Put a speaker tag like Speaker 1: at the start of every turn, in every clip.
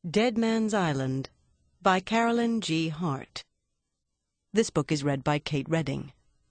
Speaker 1: Dead Man's Island by Carolyn G. Hart. This book is read by Kate Redding.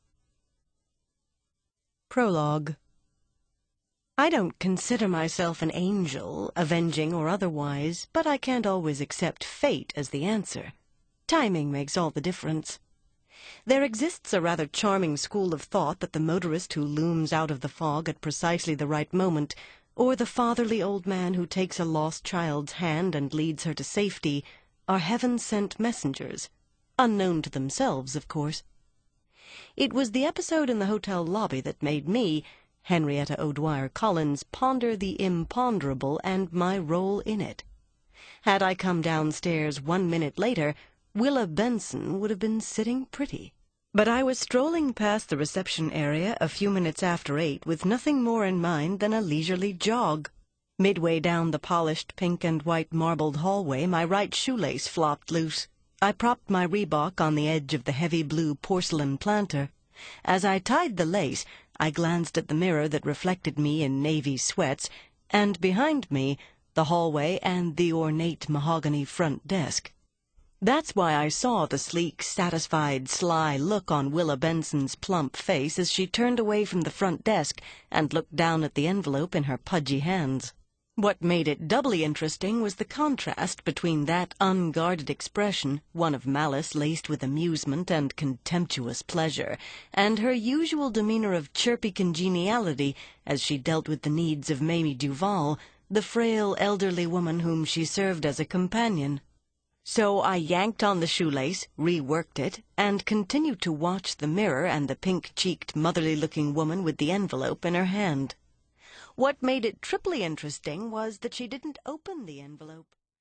Speaker 1: Prologue. I don't consider myself an angel, avenging or otherwise, but I can't always accept fate as the answer. Timing makes all the difference. There exists a rather charming school of thought that the motorist who looms out of the fog at precisely the right moment, or the fatherly old man who takes a lost child's hand and leads her to safety, are heaven-sent messengers, unknown to themselves, of course. It was the episode in the hotel lobby that made me, Henrietta O'Dwyer Collins, ponder the imponderable and my role in it. Had I come downstairs 1 minute later, Willa Benson would have been sitting pretty. But I was strolling past the reception area a few minutes after 8 with nothing more in mind than a leisurely jog. Midway down the polished pink and white marbled hallway, my right shoelace flopped loose. I propped my Reebok on the edge of the heavy blue porcelain planter. As I tied the lace, I glanced at the mirror that reflected me in navy sweats, and behind me, the hallway and the ornate mahogany front desk. That's why I saw the sleek, satisfied, sly look on Willa Benson's plump face as she turned away from the front desk and looked down at the envelope in her pudgy hands. What made it doubly interesting was the contrast between that unguarded expression, one of malice laced with amusement and contemptuous pleasure, and her usual demeanor of chirpy congeniality as she dealt with the needs of Mamie Duval, the frail elderly woman whom she served as a companion. So I yanked on the shoelace, reworked it, and continued to watch the mirror and the pink-cheeked, motherly-looking woman with the envelope in her hand. What made it triply interesting was that she didn't open the envelope.